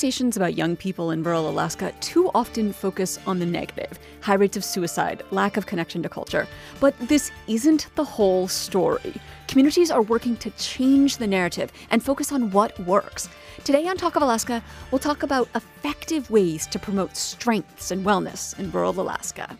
Conversations about young people in rural Alaska too often focus on the negative: high rates of suicide, lack of connection to culture. But this isn't the whole story. Communities are working to change the narrative and focus on what works. Today on Talk of Alaska, we'll talk about effective ways to promote strengths and wellness in rural Alaska.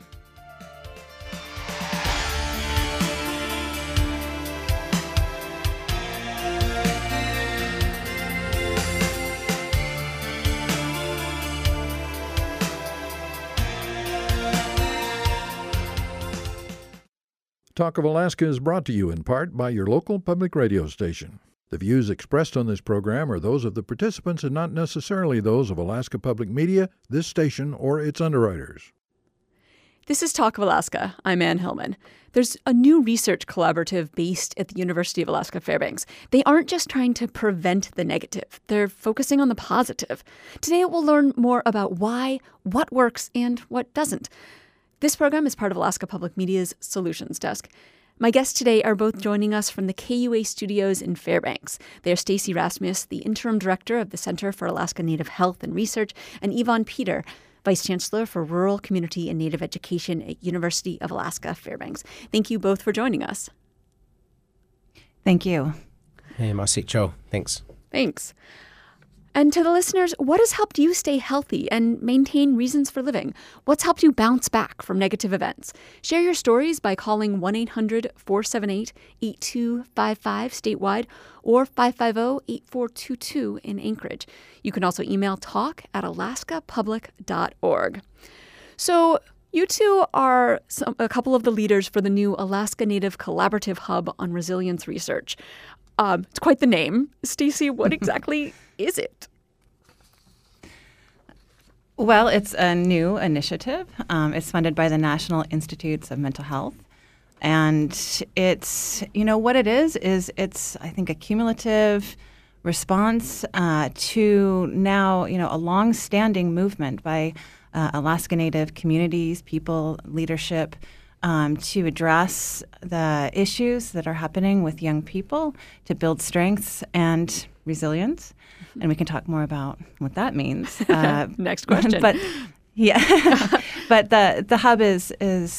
Talk of Alaska is brought to you in part by your local public radio station. The views expressed on this program are those of the participants and not necessarily those of Alaska Public Media, this station, or its underwriters. This is Talk of Alaska. I'm Ann Hillman. There's a new research collaborative based at the University of Alaska Fairbanks. They aren't just trying to prevent the negative. They're focusing on the positive. Today we'll learn more about why, what works, and what doesn't. This program is part of Alaska Public Media's Solutions Desk. My guests today are both joining us from the KUA studios in Fairbanks. They are Stacy Rasmus, the interim director of the Center for Alaska Native Health and Research, and Yvonne Peter, Vice Chancellor for Rural Community and Native Education at University of Alaska Fairbanks. Thank you both for joining us. Thank you. Hey, Masik Cho. Thanks. Thanks. And to the listeners, what has helped you stay healthy and maintain reasons for living? What's helped you bounce back from negative events? Share your stories by calling 1-800-478-8255 statewide or 550-8422 in Anchorage. You can also email talk@alaskapublic.org. So you two are a couple of the leaders for the new Alaska Native Collaborative Hub on Resilience Research. It's quite the name. Stacy, what exactly is it? Well, it's a new initiative. It's funded by the National Institutes of Mental Health. And it's, what it is it's, I think, a cumulative response to now, a long-standing movement by Alaska Native communities, people, leadership, to address the issues that are happening with young people, to build strengths and resilience. And we can talk more about what that means. Next question. But but the hub is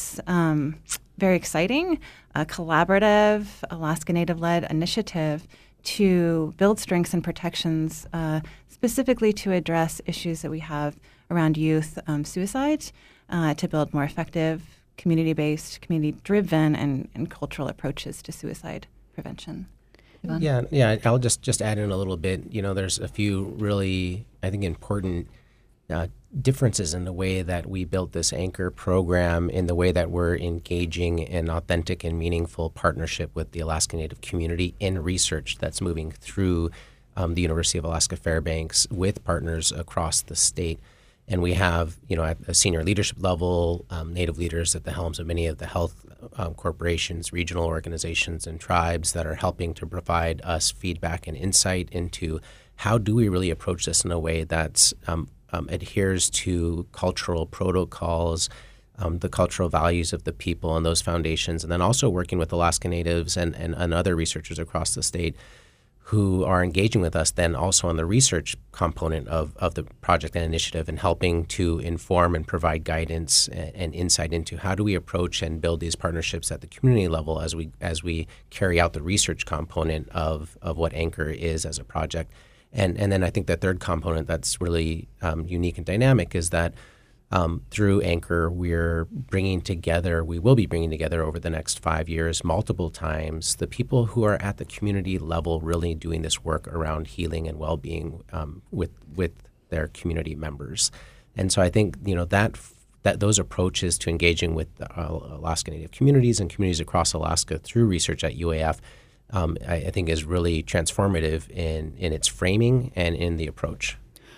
very exciting, a collaborative, Alaska Native-led initiative to build strengths and protections, specifically to address issues that we have around youth suicide, to build more effective community-based, community-driven, and cultural approaches to suicide prevention. Yvonne? Yeah. I'll just add in a little bit. There's a few really, I think, important differences in the way that we built this anchor program, in the way that we're engaging in authentic and meaningful partnership with the Alaska Native community in research that's moving through the University of Alaska Fairbanks with partners across the state. And we have, at a senior leadership level, Native leaders at the helms of many of the health corporations, regional organizations, and tribes that are helping to provide us feedback and insight into how do we really approach this in a way that adheres to cultural protocols, the cultural values of the people and those foundations, and then also working with Alaska Natives and other researchers across the state who are engaging with us then also on the research component of the project and initiative, and helping to inform and provide guidance and insight into how do we approach and build these partnerships at the community level as we carry out the research component of what Anchor is as a project. And then I think the third component that's really unique and dynamic is that through Anchor, we will be bringing together over the next 5 years multiple times the people who are at the community level really doing this work around healing and well-being with their community members. And so I think that those approaches to engaging with Alaska Native communities and communities across Alaska through research at UAF I think is really transformative in its framing and in the approach.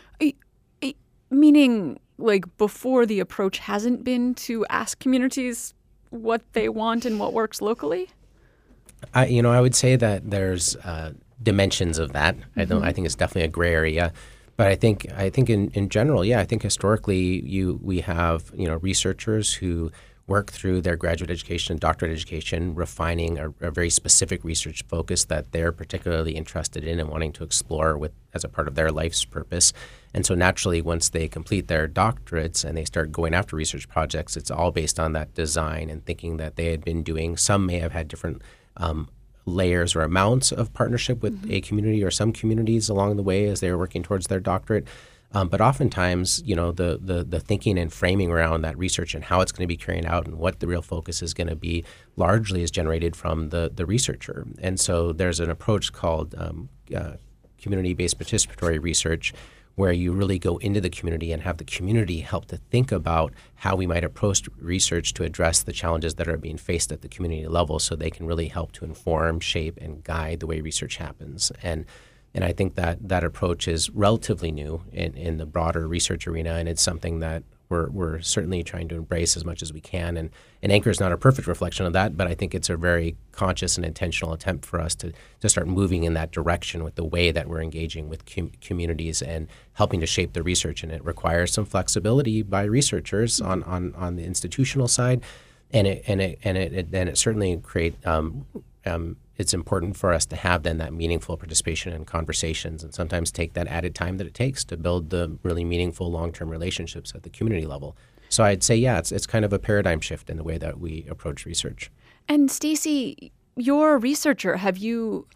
Meaning, before the approach hasn't been to ask communities what they want and what works locally? I would say that there's dimensions of that. Mm-hmm. I think it's definitely a gray area. But I think in general, I think historically we have researchers who work through their graduate education and doctorate education, refining a very specific research focus that they're particularly interested in and wanting to explore as a part of their life's purpose. And so naturally, once they complete their doctorates and they start going after research projects, it's all based on that design and thinking that they had been doing, some may have had different layers or amounts of partnership with a community or some communities along the way as they were working towards their doctorate. But oftentimes, the thinking and framing around that research and how it's going to be carried out and what the real focus is going to be largely is generated from the researcher. And so there's an approach called community-based participatory research, where you really go into the community and have the community help to think about how we might approach research to address the challenges that are being faced at the community level, so they can really help to inform, shape, and guide the way research happens. And I think that approach is relatively new in the broader research arena, and it's something that we're certainly trying to embrace as much as we can. And Anchor is not a perfect reflection of that, but I think it's a very conscious and intentional attempt for us to start moving in that direction with the way that we're engaging with communities and helping to shape the research. And it requires some flexibility by researchers on the institutional side, and it certainly create. It's important for us to have then that meaningful participation and conversations, and sometimes take that added time that it takes to build the really meaningful long-term relationships at the community level. So I'd say, it's kind of a paradigm shift in the way that we approach research. And Stacey, you're a researcher. Have you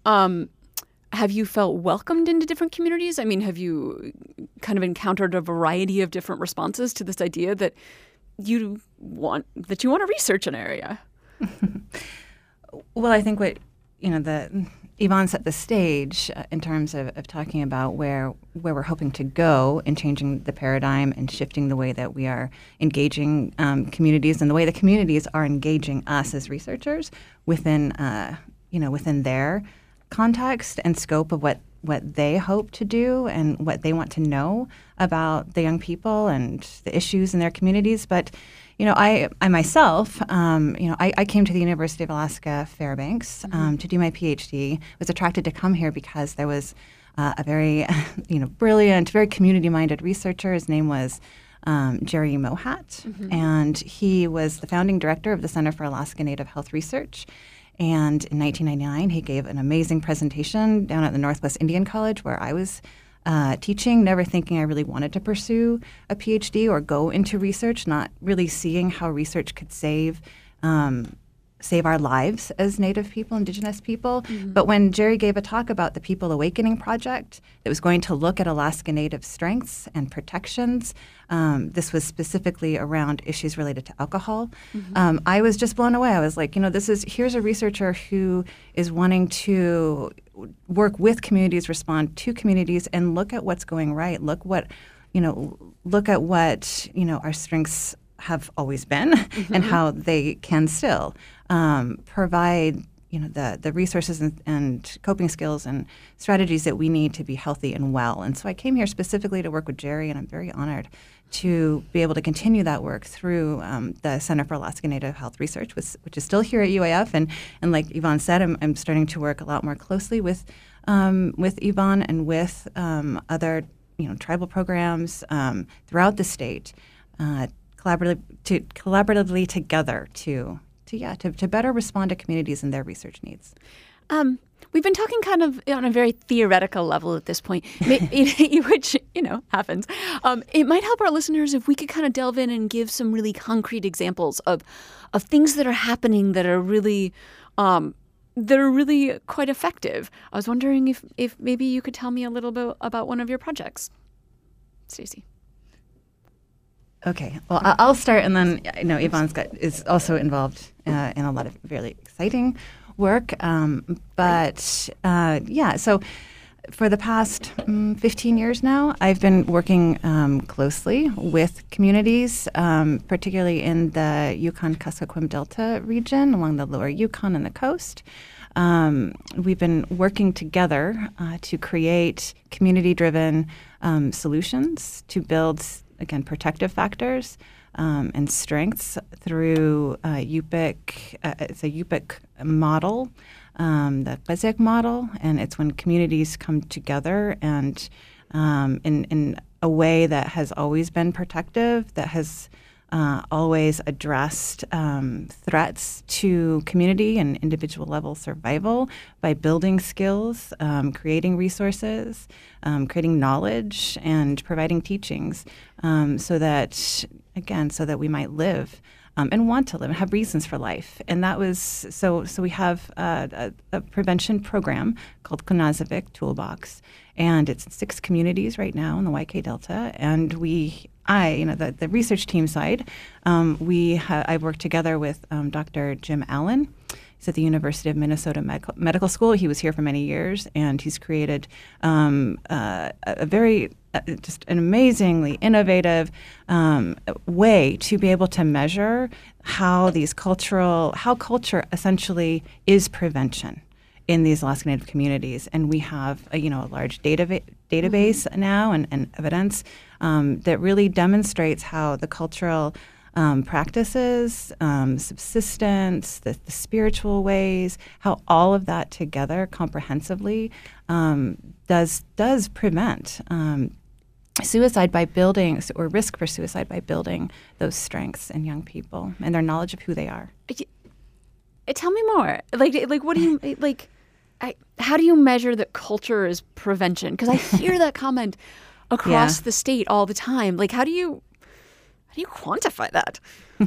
felt welcomed into different communities? I mean, have you kind of encountered a variety of different responses to this idea that you want to research an area? Well, I think what Yvonne set the stage in terms of talking about where we're hoping to go in changing the paradigm and shifting the way that we are engaging communities and the way the communities are engaging us as researchers within their context and scope of what they hope to do and what they want to know about the young people and the issues in their communities. But I myself, I came to the University of Alaska Fairbanks to do my PhD. Was attracted to come here because there was a very, brilliant, very community-minded researcher. His name was Jerry Mohat, and he was the founding director of the Center for Alaska Native Health Research. And in 1999, he gave an amazing presentation down at the Northwest Indian College where I was teaching, never thinking I really wanted to pursue a PhD or go into research, not really seeing how research could save our lives as Native people, Indigenous people. But when Jerry gave a talk about the People Awakening Project that was going to look at Alaska Native strengths and protections, this was specifically around issues related to alcohol, I was just blown away. I was like, here's a researcher who is wanting to work with communities, respond to communities, and look at what's going right. Look at what our strengths have always been and how they can still provide the resources and coping skills and strategies that we need to be healthy and well. And so I came here specifically to work with Jerry, and I'm very honored to be able to continue that work through the Center for Alaska Native Health Research, which is still here at UAF. And like Yvonne said, I'm starting to work a lot more closely with Yvonne and with other tribal programs throughout the state, collaboratively together to better respond to communities and their research needs. We've been talking kind of on a very theoretical level at this point, which, happens. It might help our listeners if we could kind of delve in and give some really concrete examples of things that are happening that are really quite effective. I was wondering if maybe you could tell me a little bit about one of your projects, Stacey. Okay. Well, I'll start, and then Yvonne is also involved in a lot of really exciting work. So for the past 15 years now, I've been working closely with communities, particularly in the Yukon-Kuskokwim Delta region along the lower Yukon and the coast. We've been working together to create community-driven solutions to build, again, protective factors and strengths through Yupik. It's a Yupik model, the Bezek model, and it's when communities come together and in a way that has always been protective, that has always addressed threats to community and individual level survival by building skills, creating resources, creating knowledge, and providing teachings so that we might live and want to live and have reasons for life. And that was so we have a prevention program called Kunazavik Toolbox, and it's in 6 communities right now in the YK Delta. And the research team side, I worked together with Dr. Jim Allen. He's at the University of Minnesota Medical School. He was here for many years, and he's created a very just an amazingly innovative way to be able to measure how culture essentially is prevention in these Alaska Native communities. And we have a large database now and evidence that really demonstrates how the cultural practices, subsistence, the spiritual ways, how all of that together comprehensively does prevent suicide by building, or risk for suicide by building those strengths in young people and their knowledge of who they are. Tell me more. Like what do you like? How do you measure that culture is prevention? Because I hear that comment across the state all the time. Like, how do you quantify that?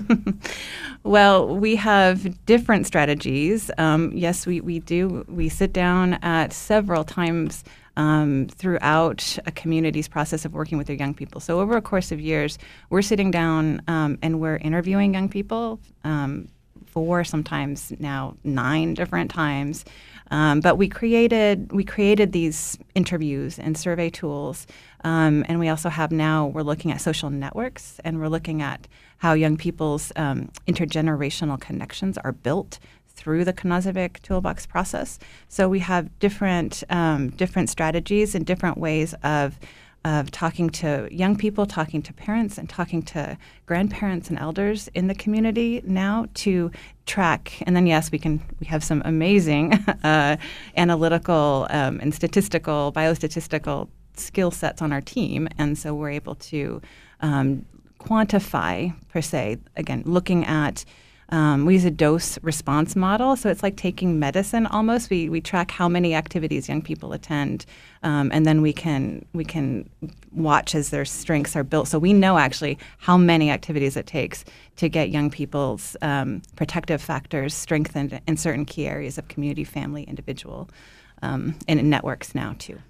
Well, we have different strategies. Yes, we do. We sit down at several times throughout a community's process of working with their young people. So over a course of years, we're sitting down and we're interviewing young people 4, sometimes now 9 different times. But we created these interviews and survey tools, and we also have now, we're looking at social networks, and we're looking at how young people's intergenerational connections are built through the Kunazavik Toolbox process. So we have different strategies and different ways of talking to young people, talking to parents, and talking to grandparents and elders in the community now to track. And then, yes, we have some amazing analytical and biostatistical skill sets on our team. And so we're able to quantify, per se, again, looking at we use a dose response model, so it's like taking medicine almost. We track how many activities young people attend, and then we can watch as their strengths are built. So we know actually how many activities it takes to get young people's protective factors strengthened in certain key areas of community, family, individual, and in networks now too.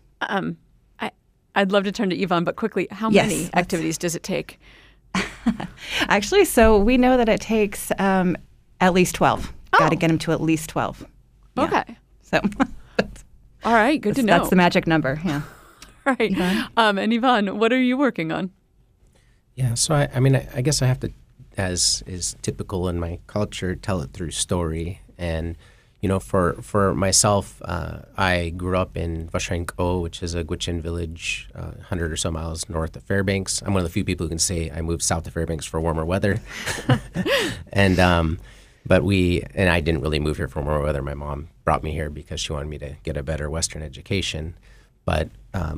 I'd love to turn to Yvonne, but quickly, how many activities does it take? Actually, so we know that it takes at least 12. Got to get them to at least 12. Yeah. Okay. So, all right, good to know. That's the magic number. Yeah. All right. And Yvonne, what are you working on? Yeah. So I guess I have to, as is typical in my culture, tell it through story. And for myself, I grew up in Vashainko, which is a Gwich'in village, 100 or so miles north of Fairbanks. I'm one of the few people who can say I moved south to Fairbanks for warmer weather. And I didn't really move here for warmer weather. My mom brought me here because she wanted me to get a better Western education. But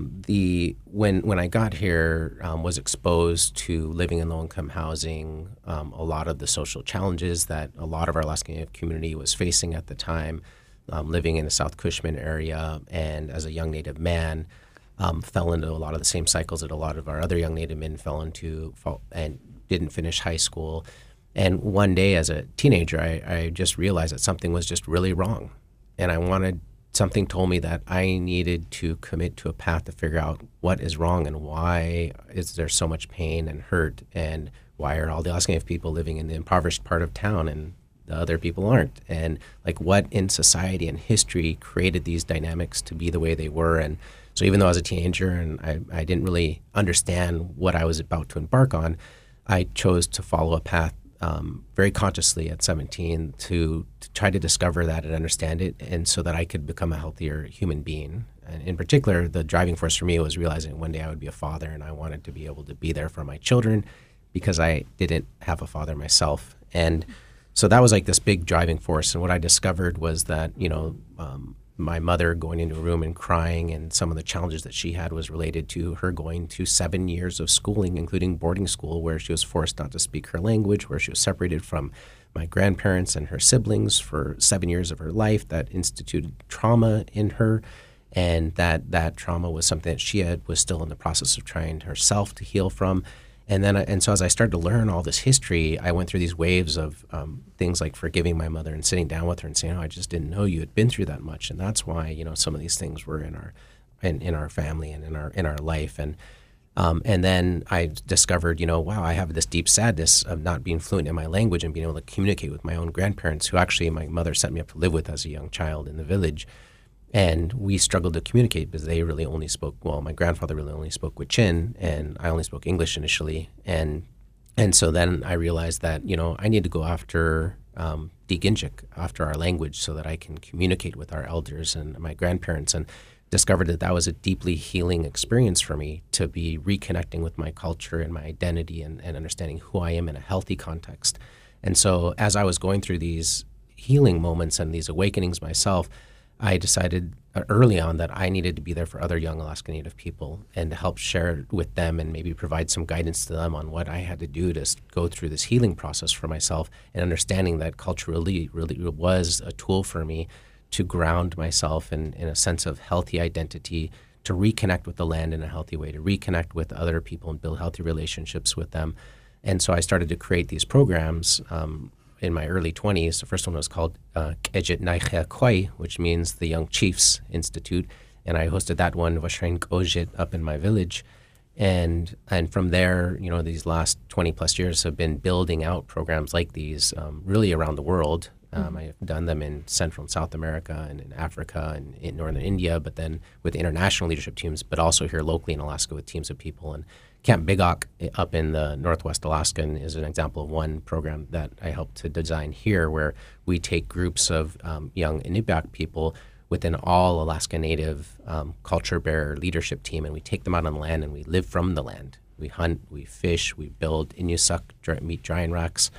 when I got here, was exposed to living in low-income housing, a lot of the social challenges that a lot of our Alaska Native community was facing at the time, living in the South Cushman area, and as a young Native man, fell into a lot of the same cycles that a lot of our other young Native men fell into and didn't finish high school. And one day as a teenager, I just realized that something was just really wrong, and something told me that I needed to commit to a path to figure out what is wrong and why is there so much pain and hurt, and why are all the Alaska Native people living in the impoverished part of town and the other people aren't, and like what in society and history created these dynamics to be the way they were. And so even though I was a teenager and I didn't really understand what I was about to embark on, I chose to follow a path very consciously at 17 to try to discover that and understand it, and so that I could become a healthier human being. And in particular, the driving force for me was realizing one day I would be a father, and I wanted to be able to be there for my children because I didn't have a father myself. And so that was like this big driving force. And what I discovered was that, my mother going into a room and crying, and some of the challenges that she had was related to her going to 7 years of schooling, including boarding school, where she was forced not to speak her language, where she was separated from my grandparents and her siblings for 7 years of her life. That instituted trauma in her, and that trauma was something that she was still in the process of trying herself to heal from. And so as I started to learn all this history, I went through these waves of things like forgiving my mother and sitting down with her and saying, "Oh, I just didn't know you had been through that much," and that's why some of these things were in our family and in our life. And then I discovered, wow, I have this deep sadness of not being fluent in my language and being able to communicate with my own grandparents, who actually my mother sent me up to live with as a young child in the village. And we struggled to communicate because they really only spoke, my grandfather really only spoke Wichin, and I only spoke English initially. And so then I realized that, I need to go after Diginjik, after our language, so that I can communicate with our elders and my grandparents, and discovered that was a deeply healing experience for me, to be reconnecting with my culture and my identity and understanding who I am in a healthy context. And so as I was going through these healing moments and these awakenings myself, I decided early on that I needed to be there for other young Alaska Native people and to help share with them and maybe provide some guidance to them on what I had to do to go through this healing process for myself, and understanding that culture really was a tool for me to ground myself in a sense of healthy identity, to reconnect with the land in a healthy way, to reconnect with other people and build healthy relationships with them. And so I started to create these programs in my early 20s. The first one was called Kejit Naiche Kwai, which means the Young Chiefs Institute. And I hosted that one, Vashrain Kojit, up in my village. And from there, these last 20 plus years have been building out programs like these really around the world. I've done them in Central and South America and in Africa and in Northern India, but then with international leadership teams, but also here locally in Alaska with teams of people. And Camp Bigok up in the Northwest Alaskan is an example of one program that I helped to design here, where we take groups of young Inupiaq people within all Alaska Native culture bearer leadership team, and we take them out on the land and we live from the land. We hunt, we fish, we build Inusuk meat drying racks.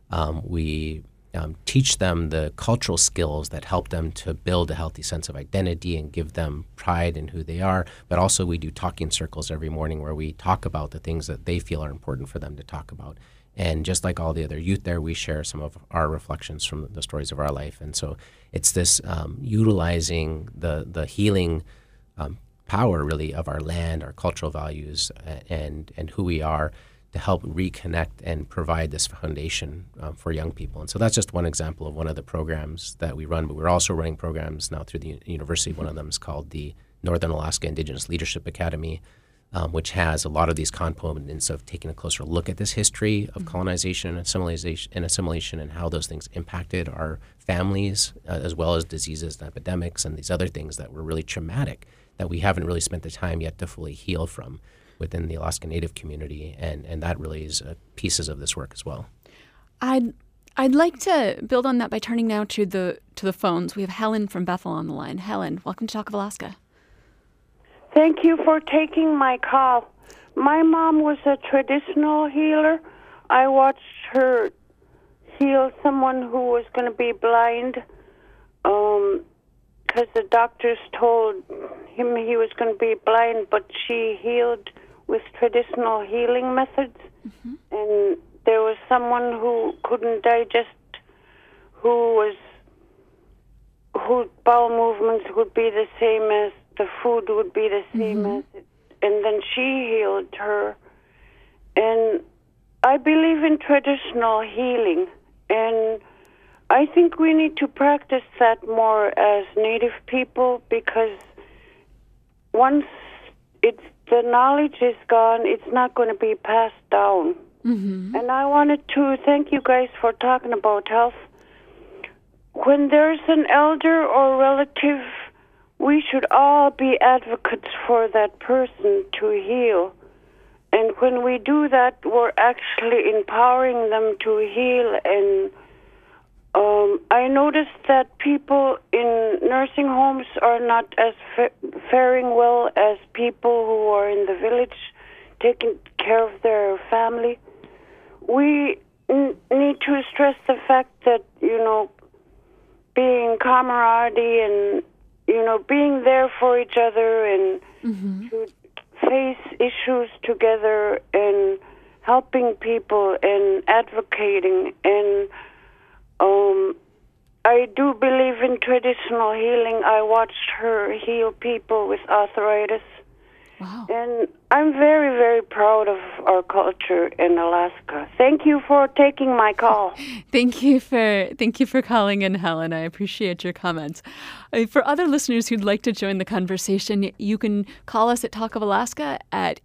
We teach them the cultural skills that help them to build a healthy sense of identity and give them pride in who they are. But also we do talking circles every morning where we talk about the things that they feel are important for them to talk about. And just like all the other youth there, we share some of our reflections from the stories of our life. And so it's this utilizing the healing power really of our land, our cultural values, and who we are, to help reconnect and provide this foundation for young people. And so that's just one example of one of the programs that we run, but we're also running programs now through the university. One of them is called the Northern Alaska Indigenous Leadership Academy, which has a lot of these components of taking a closer look at this history of colonization and assimilation and how those things impacted our families, as well as diseases and epidemics and these other things that were really traumatic that we haven't really spent the time yet to fully heal from within the Alaska Native community, and that really is pieces of this work as well. I'd like to build on that by turning now to the phones. We have Helen from Bethel on the line. Helen, welcome to Talk of Alaska. Thank you for taking my call. My mom was a traditional healer. I watched her heal someone who was going to be blind because the doctors told him he was going to be blind, but she healed with traditional healing methods. Mm-hmm. And there was someone who couldn't digest, whose bowel movements would be the same as the food would be the same as it. And then she healed her. And I believe in traditional healing. And I think we need to practice that more as Native people, because once the knowledge is gone, it's not going to be passed down. Mm-hmm. And I wanted to thank you guys for talking about health. When there's an elder or relative, we should all be advocates for that person to heal. And when we do that, we're actually empowering them to heal. And I noticed that people in nursing homes are not as faring well as people who are in the village taking care of their family. We need to stress the fact that, being camaraderie being there for each other and to face issues together and helping people and advocating. And I do believe in traditional healing. I watched her heal people with arthritis. Wow. And I'm very, very proud of our culture in Alaska. Thank you for taking my call. Thank you for calling in, Helen. I appreciate your comments. For other listeners who'd like to join the conversation, you can call us at Talk of Alaska at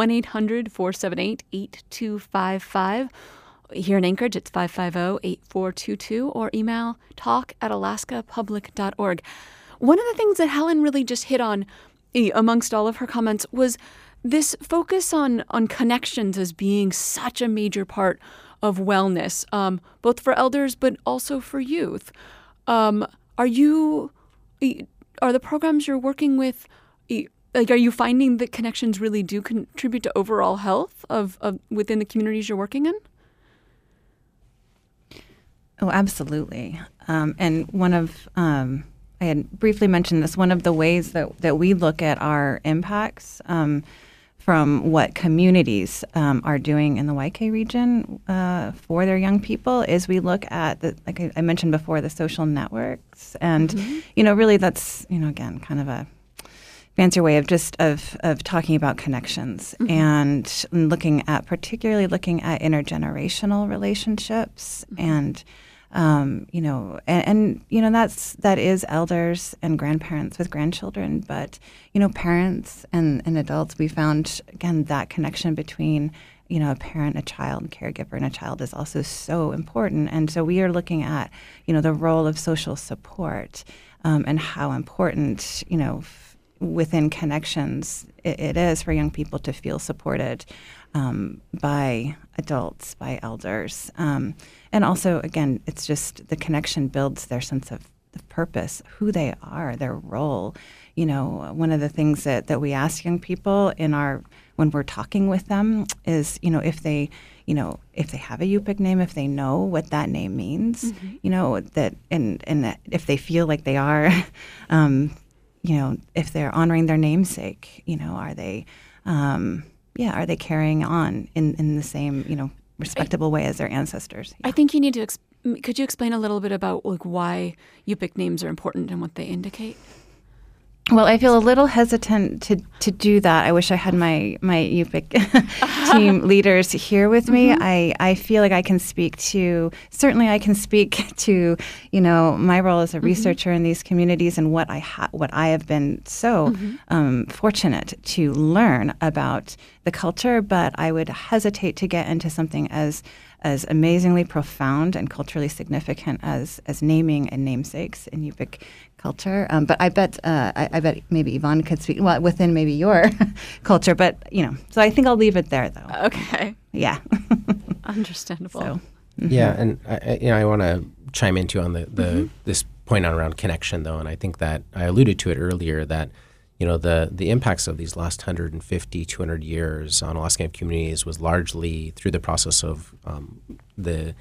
1-800-478-8255. Here in Anchorage, it's 550-8422, or email talk@alaskapublic.org. One of the things that Helen really just hit on amongst all of her comments was this focus on connections as being such a major part of wellness, both for elders but also for youth. Are the programs you're working with, are you finding that connections really do contribute to overall health of within the communities you're working in? Oh, absolutely. And one of I had briefly mentioned this. One of the ways that we look at our impacts from what communities are doing in the YK region for their young people is we look at, like I mentioned before, the social networks. And, really that's, again, kind of a fancier way of talking about connections and particularly looking at intergenerational relationships and that is elders and grandparents with grandchildren, but, parents and adults, we found, again, that connection between, a parent, a child, caregiver, and a child is also so important. And so we are looking at, the role of social support and how important, within connections it is for young people to feel supported by adults, by elders. And also, again, it's just the connection builds their sense of the purpose, who they are, their role. One of the things that we ask young people when we're talking with them is, if they have a Yupik name, if they know what that name means, that and if they feel like they are, if they're honoring their namesake, are they carrying on in the same, respectable way as their ancestors? Yeah. I think you need to, could you explain a little bit about why Yupik names are important and what they indicate? Well, I feel a little hesitant to do that. I wish I had my Yupik team leaders here with me. I feel like I can speak to my role as a researcher in these communities and what I have been so fortunate to learn about the culture. But I would hesitate to get into something as amazingly profound and culturally significant as naming and namesakes in Yupik culture. But I bet maybe Yvonne could speak within maybe your culture. But so I think I'll leave it there, though. Okay. Yeah. Understandable. So, Yeah, and I want to chime in too on this point around connection, though, and I think that I alluded to it earlier that the impacts of these last 150, 200 years on Alaska Native communities was largely through the process of the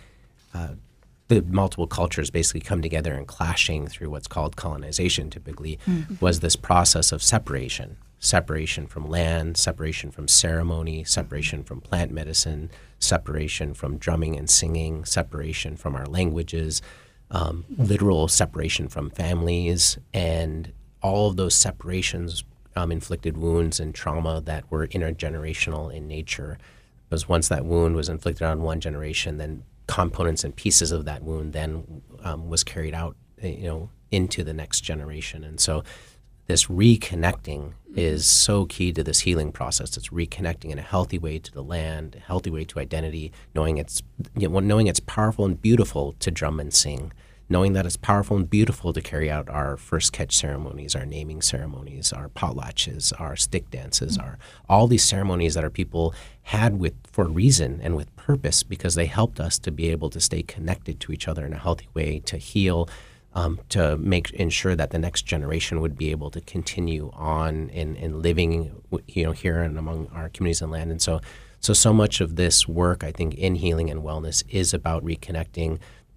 multiple cultures basically come together and clashing through what's called colonization typically was this process of separation from land, separation from ceremony, separation from plant medicine, separation from drumming and singing, separation from our languages, literal separation from families, and all of those separations inflicted wounds and trauma that were intergenerational in nature. Because once that wound was inflicted on one generation, then components and pieces of that wound then was carried out, into the next generation. And so this reconnecting is so key to this healing process. It's reconnecting in a healthy way to the land, a healthy way to identity, knowing it's powerful and beautiful to drum and sing, knowing that it's powerful and beautiful to carry out our first catch ceremonies, our naming ceremonies, our potlatches, our stick dances, all these ceremonies that our people had for reason and with purpose because they helped us to be able to stay connected to each other in a healthy way, to heal, to ensure that the next generation would be able to continue on in living, here and among our communities and land. And so much of this work, I think, in healing and wellness is about reconnecting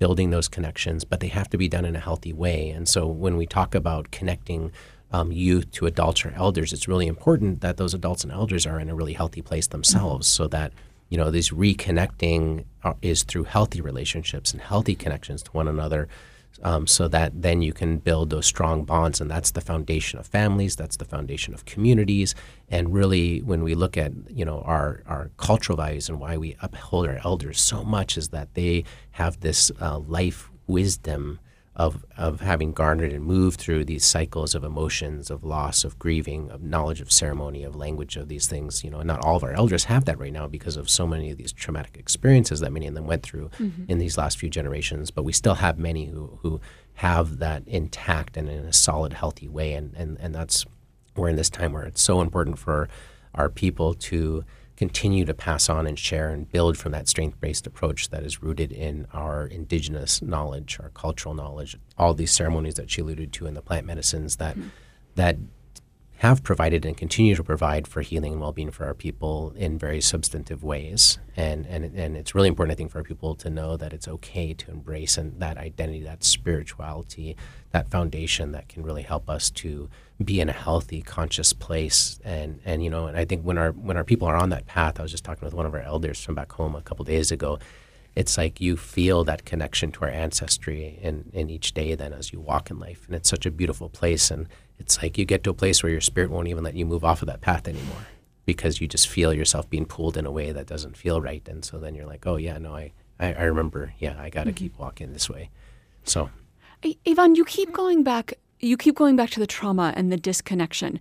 building those connections, but they have to be done in a healthy way. And so when we talk about connecting youth to adults or elders, it's really important that those adults and elders are in a really healthy place themselves, so that this reconnecting is through healthy relationships and healthy connections to one another, so that then you can build those strong bonds. And that's the foundation of families, that's the foundation of communities. And really, when we look at our cultural values and why we uphold our elders so much, is that they have this life wisdom of having garnered and moved through these cycles of emotions, of loss, of grieving, of knowledge of ceremony, of language, of these things. And not all of our elders have that right now because of so many of these traumatic experiences that many of them went through in these last few generations. But we still have many who have that intact and in a solid, healthy way. And that's, we're in this time where it's so important for our people to continue to pass on and share and build from that strength-based approach that is rooted in our indigenous knowledge, our cultural knowledge, all these ceremonies that she alluded to, and the plant medicines that have provided and continue to provide for healing and well-being for our people in very substantive ways. And it's really important, I think, for our people to know that it's okay to embrace and that identity, that spirituality, that foundation that can really help us to be in a healthy, conscious place. And I think when our people are on that path, I was just talking with one of our elders from back home a couple days ago, it's like you feel that connection to our ancestry in each day then as you walk in life. And it's such a beautiful place. And it's like you get to a place where your spirit won't even let you move off of that path anymore, because you just feel yourself being pulled in a way that doesn't feel right. And so then you're like, oh yeah, no, I remember, I got to keep walking this way. So Yvonne, you keep going back to the trauma and the disconnection.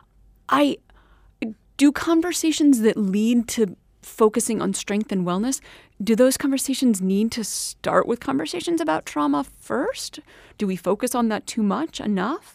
Do conversations that lead to focusing on strength and wellness, do those conversations need to start with conversations about trauma first? Do we focus on that too much, enough?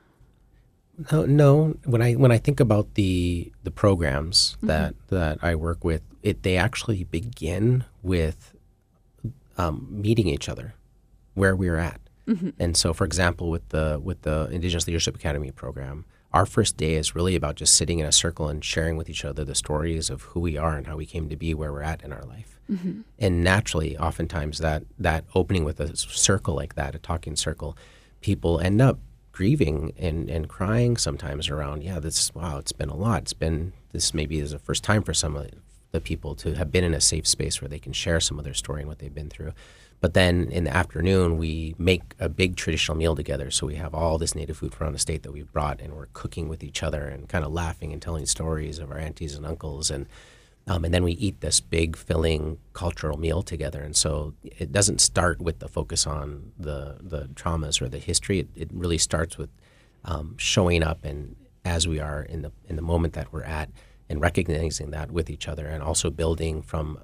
No. When I think about the programs that I work with, they actually begin with meeting each other where we're at. And so, for example, with the Indigenous Leadership Academy program, our first day is really about just sitting in a circle and sharing with each other the stories of who we are and how we came to be where we're at in our life. And naturally, oftentimes that opening with a circle like that, a talking circle, people end up grieving and crying sometimes around, it's been a lot. This maybe is the first time for some of the people to have been in a safe space where they can share some of their story and what they've been through. But then in the afternoon, we make a big traditional meal together. So we have all this native food from around the state that we've brought, and we're cooking with each other and kind of laughing and telling stories of our aunties and uncles. And then we eat this big, filling cultural meal together. And so it doesn't start with the focus on the traumas or the history. It really starts with showing up and as we are in the moment that we're at, and recognizing that with each other, and also building from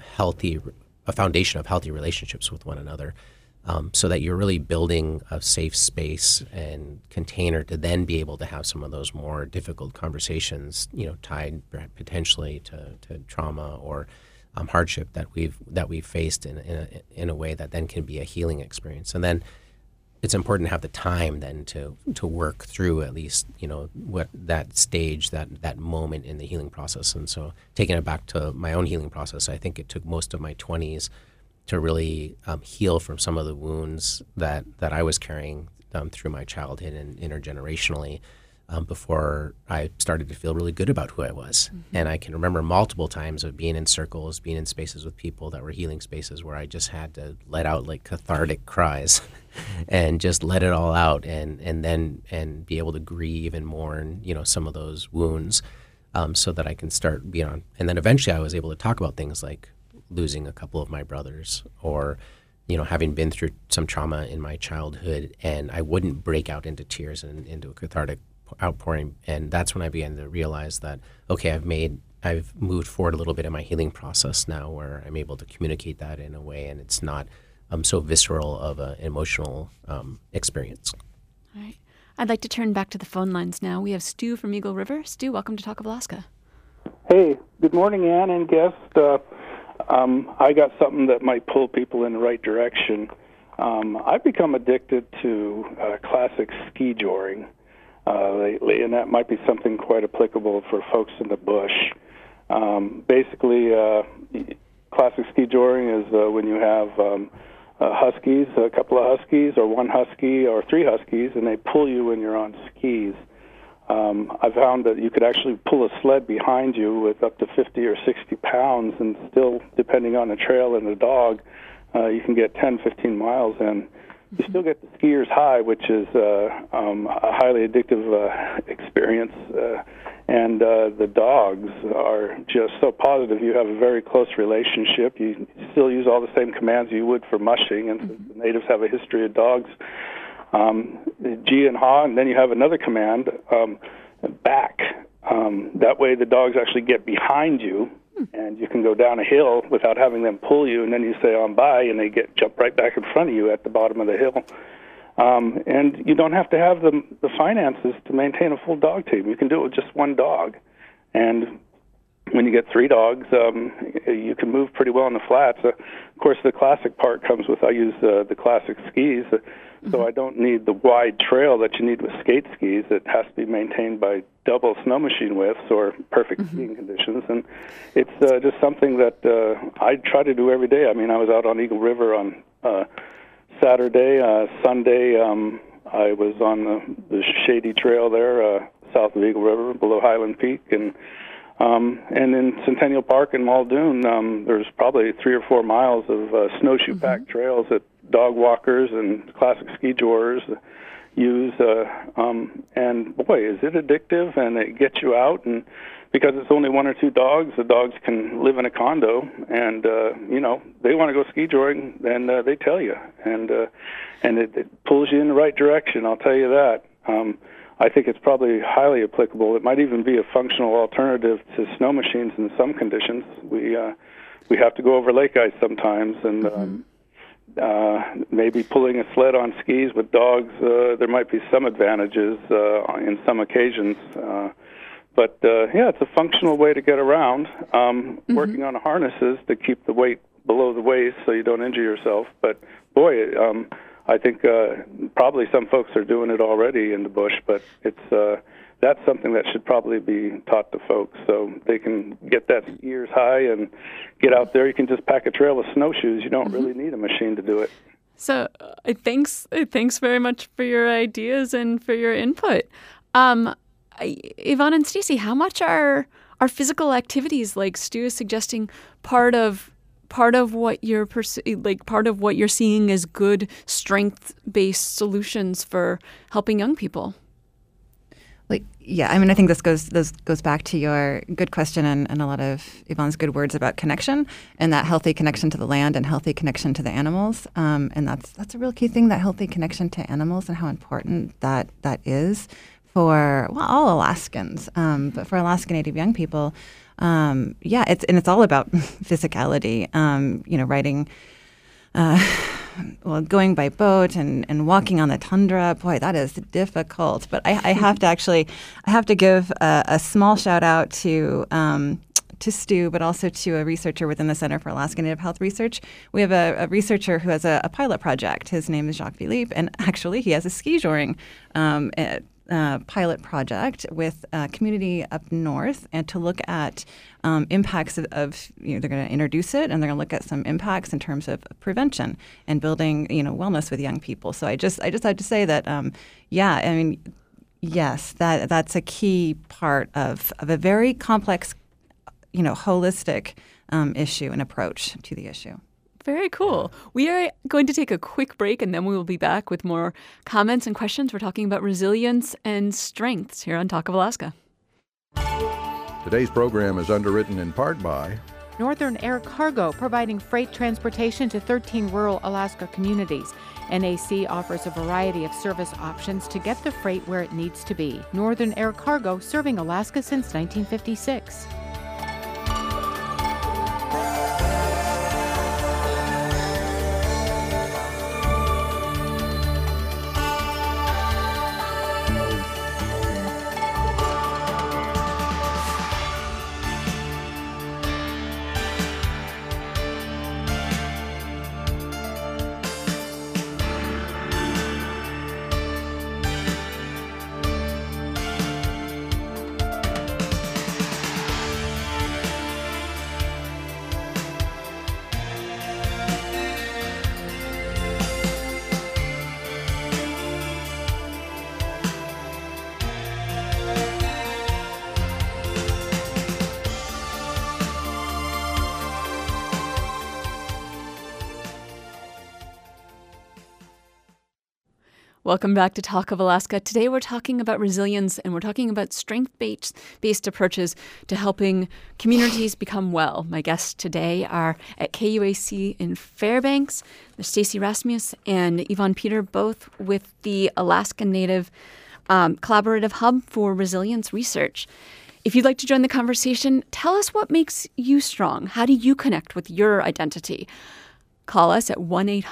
a foundation of healthy relationships with one another, so that you're really building a safe space and container to then be able to have some of those more difficult conversations, tied potentially to trauma or hardship that we've faced in a way that then can be a healing experience. And then it's important to have the time then to work through at least, what that stage, that moment in the healing process. And so taking it back to my own healing process, I think it took most of my 20s to really heal from some of the wounds that I was carrying through my childhood and intergenerationally, before I started to feel really good about who I was. And I can remember multiple times of being in circles, being in spaces with people that were healing spaces where I just had to let out like cathartic cries and just let it all out and be able to grieve and mourn, some of those wounds, so that I can start beyond. And then eventually I was able to talk about things like losing a couple of my brothers, or having been through some trauma in my childhood, and I wouldn't break out into tears and into a cathartic outpouring. And that's when I began to realize that, okay, I've moved forward a little bit in my healing process now, where I'm able to communicate that in a way, and it's not so visceral of an emotional experience. All right. I'd like to turn back to the phone lines now. We have Stu from Eagle River. Stu, welcome to Talk of Alaska. Hey, good morning, Ann and guest. I got something that might pull people in the right direction. I've become addicted to classic ski joring lately, and that might be something quite applicable for folks in the bush. Basically, classic ski joring is when you have huskies, a couple of huskies, or one husky, or three huskies, and they pull you when you're on skis. I found that you could actually pull a sled behind you with up to 50 or 60 pounds, and still, depending on the trail and the dog, you can get 10, 15 miles in. You still get the skiers high, which is a highly addictive experience, and the dogs are just so positive. You have a very close relationship. You still use all the same commands you would for mushing, and since the natives have a history of dogs, G and Ha, and then you have another command, back. That way the dogs actually get behind you, and you can go down a hill without having them pull you, and then you say on by, and they jump right back in front of you at the bottom of the hill. And you don't have to have the finances to maintain a full dog team. You can do it with just one dog. And when you get three dogs, you can move pretty well on the flats. Of course, the classic part comes with, I use the classic skis, so I don't need the wide trail that you need with skate skis. It has to be maintained by double snow machine widths or perfect skiing conditions. And it's just something that I try to do every day. I mean, I was out on Eagle River on Saturday. Sunday, I was on the shady trail there south of Eagle River, below Highland Peak. And in Centennial Park in Muldoon, there's probably 3 or 4 miles of snowshoe-packed trails that dog walkers and classic ski joers use. And boy, is it addictive, and it gets you out. And because it's only 1 or 2 dogs, the dogs can live in a condo, and they want to go ski joring, then they tell you, and it pulls you in the right direction. I'll tell you that. I think it's probably highly applicable. It might even be a functional alternative to snow machines in some conditions. We have to go over lake ice sometimes, and maybe pulling a sled on skis with dogs, there might be some advantages in some occasions. But it's a functional way to get around. Working on harnesses to keep the weight below the waist so you don't injure yourself. But boy, I think probably some folks are doing it already in the bush, but that's something that should probably be taught to folks so they can get that skiers high and get out there. You can just pack a trail of snowshoes. You don't really need a machine to do it. So thanks very much for your ideas and for your input. Yvonne and Stacey, how much are physical activities, like Stu is suggesting, part of what you're part of what you're seeing as good strength-based solutions for helping young people? I think this goes back to your good question and a lot of Yvonne's good words about connection and that healthy connection to the land and healthy connection to the animals. And that's a real key thing, that healthy connection to animals and how important that is for all Alaskans, but for Alaska Native young people. It's all about physicality. Riding. Going by boat and walking on the tundra, boy, that is difficult. But I have to give a small shout out to Stu, but also to a researcher within the Center for Alaska Native Health Research. We have a researcher who has a pilot project. His name is Jacques Philippe, and actually he has a ski joring pilot project with a community up north, and to look at impacts of they're going to introduce it, and they're going to look at some impacts in terms of prevention and building wellness with young people. So I just had to say that yes, that's a key part of a very complex holistic issue and approach to the issue. Very cool. We are going to take a quick break, and then we will be back with more comments and questions. We're talking about resilience and strengths here on Talk of Alaska. Today's program is underwritten in part by Northern Air Cargo, providing freight transportation to 13 rural Alaska communities. NAC offers a variety of service options to get the freight where it needs to be. Northern Air Cargo, serving Alaska since 1956. Welcome back to Talk of Alaska. Today we're talking about resilience, and we're talking about strength-based approaches to helping communities become well. My guests today are at KUAC in Fairbanks. There's Stacey Rasmus and Yvonne Peter, both with the Alaska Native Collaborative Hub for Resilience Research. If you'd like to join the conversation, tell us what makes you strong. How do you connect with your identity? Call us at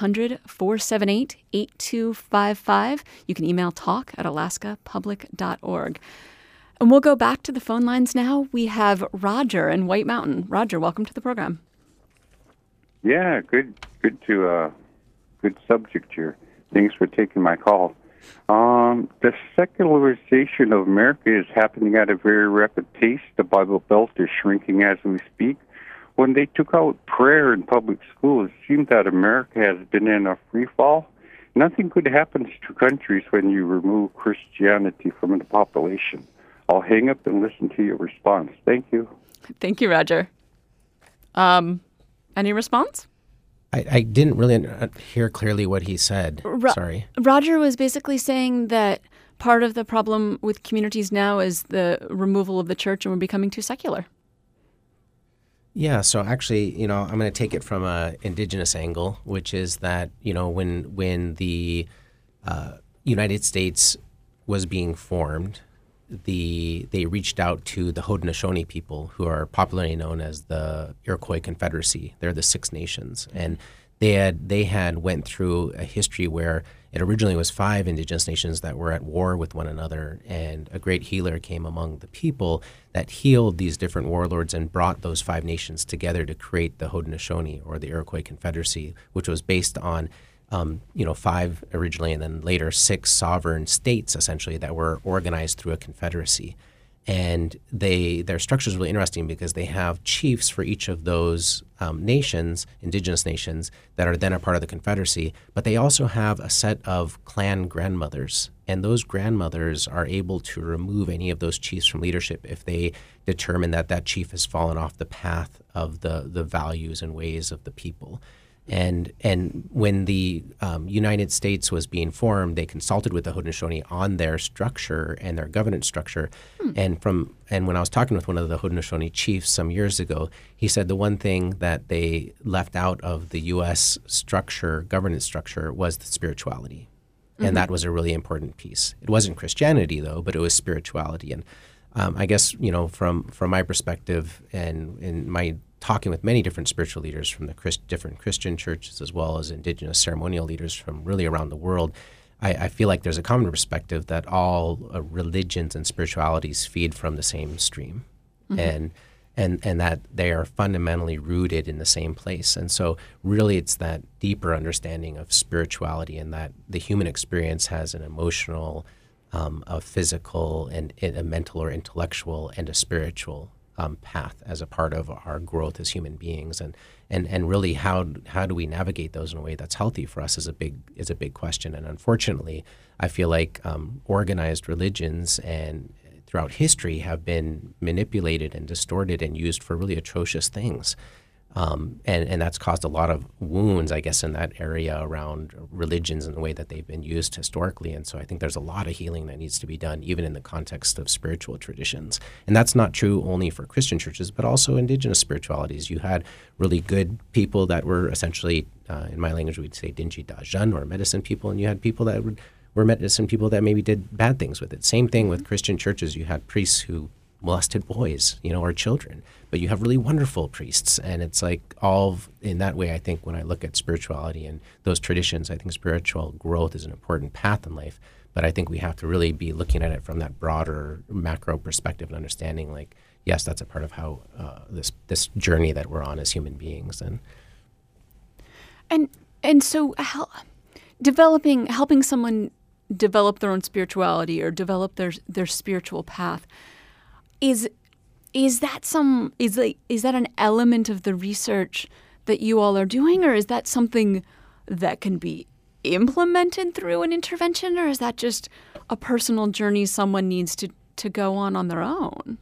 1-800-478-8255. You can email talk@alaskapublic.org. And we'll go back to the phone lines now. We have Roger in White Mountain. Roger, welcome to the program. Yeah, good subject here. Thanks for taking my call. The secularization of America is happening at a very rapid pace. The Bible Belt is shrinking as we speak. When they took out prayer in public schools, it seemed that America has been in a free fall. Nothing good happens to countries when you remove Christianity from the population. I'll hang up and listen to your response. Thank you. Thank you, Roger. Any response? I didn't really hear clearly what he said. Sorry. Roger was basically saying that part of the problem with communities now is the removal of the church and we're becoming too secular. Yeah, so actually, I'm going to take it from an indigenous angle, which is that, when the United States was being formed, they reached out to the Haudenosaunee people, who are popularly known as the Iroquois Confederacy. They're the Six Nations, and they had went through a history where it originally was 5 indigenous nations that were at war with one another, and a great healer came among the people that healed these different warlords and brought those 5 nations together to create the Haudenosaunee, or the Iroquois Confederacy, which was based on 5 originally, and then later 6 sovereign states, essentially, that were organized through a confederacy. And their structure is really interesting because they have chiefs for each of those nations, indigenous nations, that are then a part of the confederacy. But they also have a set of clan grandmothers. And those grandmothers are able to remove any of those chiefs from leadership if they determine that chief has fallen off the path of the values and ways of the people. And when the United States was being formed, they consulted with the Haudenosaunee on their structure and their governance structure. And when I was talking with one of the Haudenosaunee chiefs some years ago, he said the one thing that they left out of the U.S. governance structure, was the spirituality. Mm-hmm. And that was a really important piece. It wasn't Christianity, though, but it was spirituality. And I guess, from my perspective and in my talking with many different spiritual leaders from the different Christian churches, as well as indigenous ceremonial leaders from really around the world, I feel like there's a common perspective that all religions and spiritualities feed from the same stream, mm-hmm. and that they are fundamentally rooted in the same place. And so really it's that deeper understanding of spirituality, and that the human experience has an emotional, a physical, and a mental or intellectual, and a spiritual path as a part of our growth as human beings, and really how do we navigate those in a way that's healthy for us is a big question. And unfortunately, I feel like organized religions and throughout history have been manipulated and distorted and used for really atrocious things. And that's caused a lot of wounds, I guess, in that area around religions and the way that they've been used historically. And so I think there's a lot of healing that needs to be done, even in the context of spiritual traditions. And that's not true only for Christian churches, but also indigenous spiritualities. You had really good people that were essentially, in my language, we'd say Dinji Dajan, or medicine people, and you had people that were medicine people that maybe did bad things with it. Same thing with Christian churches. You had priests who molested boys, or children. But you have really wonderful priests, and it's like all in that way. I think when I look at spirituality and those traditions, I think spiritual growth is an important path in life. But I think we have to really be looking at it from that broader macro perspective and understanding, like, yes, that's a part of how this journey that we're on as human beings. And so helping someone develop their own spirituality or develop their spiritual path is that an element of the research that you all are doing, or is that something that can be implemented through an intervention, or is that just a personal journey someone needs to go on their own?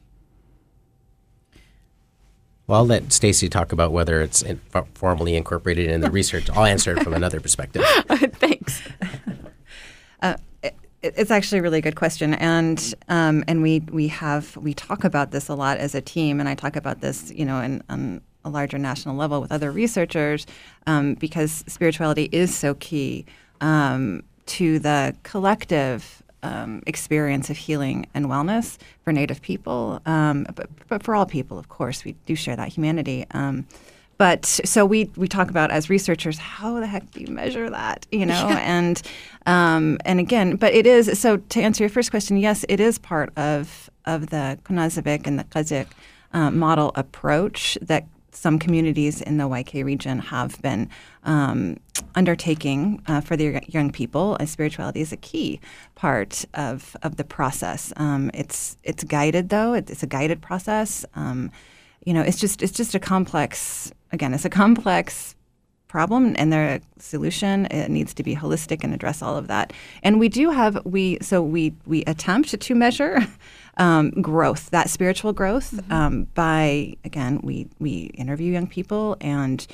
Well, I'll let Stacey talk about whether it's formally incorporated in the research. I'll answer it from another perspective. Thanks. It's actually a really good question, and we talk about this a lot as a team, and I talk about this, on a larger national level with other researchers, because spirituality is so key to the collective experience of healing and wellness for Native people, but for all people, of course, we do share that humanity. But so we talk about, as researchers, how the heck do you measure that, and again, but it is, so to answer your first question, yes, it is part of the Kunazabek and the Qazik model approach that some communities in the YK region have been undertaking for their young people. Spirituality is a key part of the process. It's guided, though. It's a guided process. It's just a complex. Again, it's a complex problem, and the solution, it needs to be holistic and address all of that. And we do have we attempt to measure growth, that spiritual growth, by, again, we interview young people and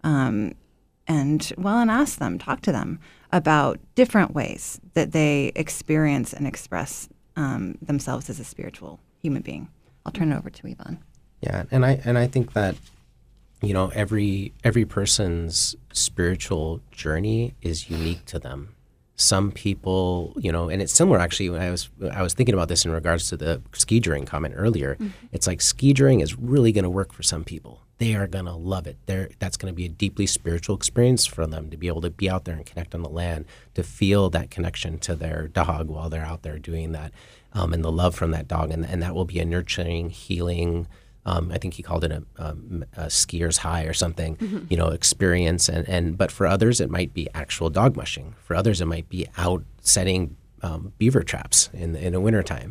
ask them, talk to them about different ways that they experience and express themselves as a spiritual human being. I'll turn it over to Yvonne. Yeah, and I think that every person's spiritual journey is unique to them. Some people, and it's similar actually. When I was thinking about this in regards to the ski juring comment earlier. It's like ski juring is really going to work for some people. They are going to love it. That's going to be a deeply spiritual experience for them, to be able to be out there and connect on the land, to feel that connection to their dog while they're out there doing that, and the love from that dog, and that will be a nurturing, healing. I think he called it a skier's high or something, experience. But for others, it might be actual dog mushing. For others, it might be out setting beaver traps in the wintertime.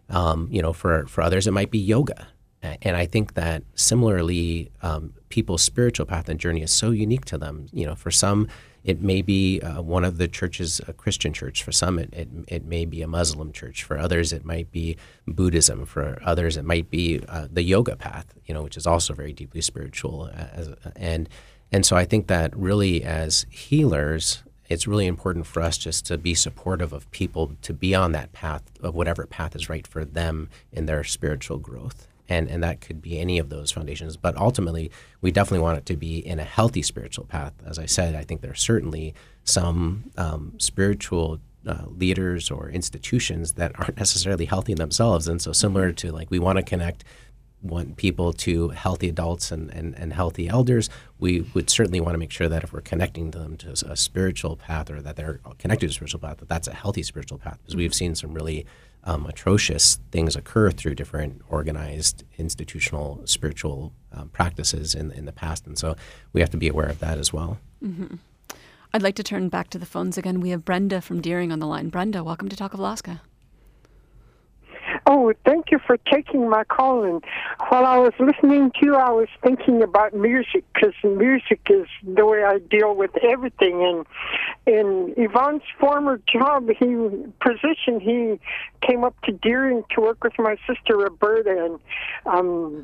For others, it might be yoga. And I think that similarly, people's spiritual path and journey is so unique to them. For some, it may be one of the churches, a Christian church. For some, it may be a Muslim church. For others, it might be Buddhism. For others, it might be the yoga path, which is also very deeply spiritual. And so I think that really, as healers, it's really important for us just to be supportive of people to be on that path of whatever path is right for them in their spiritual growth. And that could be any of those foundations. But ultimately, we definitely want it to be in a healthy spiritual path. As I said, I think there are certainly some spiritual leaders or institutions that aren't necessarily healthy themselves. And so similar to, we want to want people to healthy adults and healthy elders, we would certainly want to make sure that if we're connecting them to a spiritual path, or that they're connected to a spiritual path, that's a healthy spiritual path. Because we've seen some really atrocious things occur through different organized institutional spiritual practices in the past. And so we have to be aware of that as well. Mm-hmm. I'd like to turn back to the phones again. We have Brenda from Deering on the line. Brenda, welcome to Talk of Alaska. Oh, thank you for taking my call. And while I was listening to you, I was thinking about music, because music is the way I deal with everything. And in Yvonne's former job, he came up to Deering to work with my sister Roberta, and